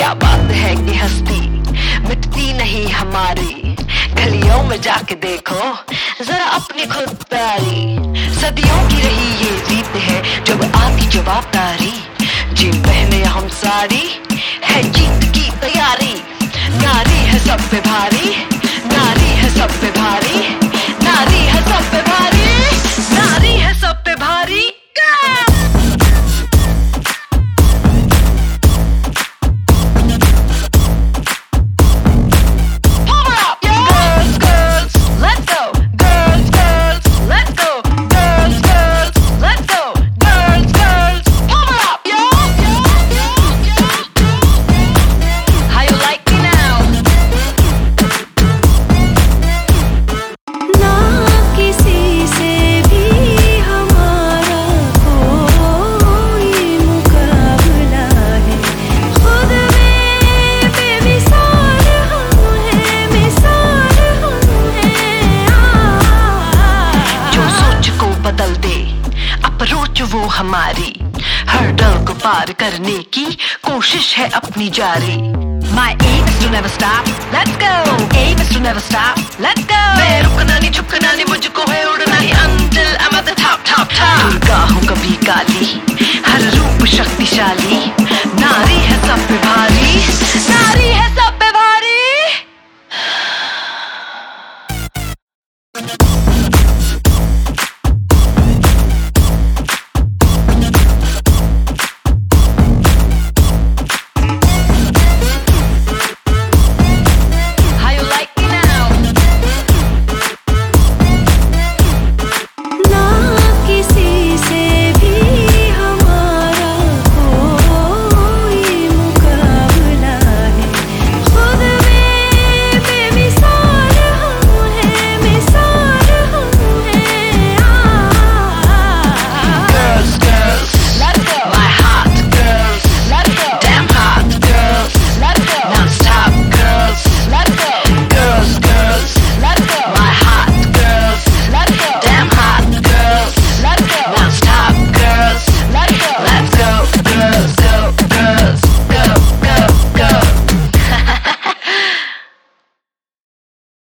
क्या बात है कि हस्ती मिटती नहीं हमारी। गलियों में जाके देखो जरा अपनी खुददारी। सदियों की रही ये रीत है जब आती जवाबदारी। जी पहने हम साड़ी है जीत की तैयारी। नारी है सब पे भारी, नारी है सब पे भारी, नारी है सब पे भारी, नारी है सब पे भारी। बदल दे अप्रोच वो हमारी, हर्डल को पार करने की कोशिश है अपनी जारी। My aim is to never stop, let's go. Aim is to never stop, let's go. मैं रुकना नहीं झुकना नहीं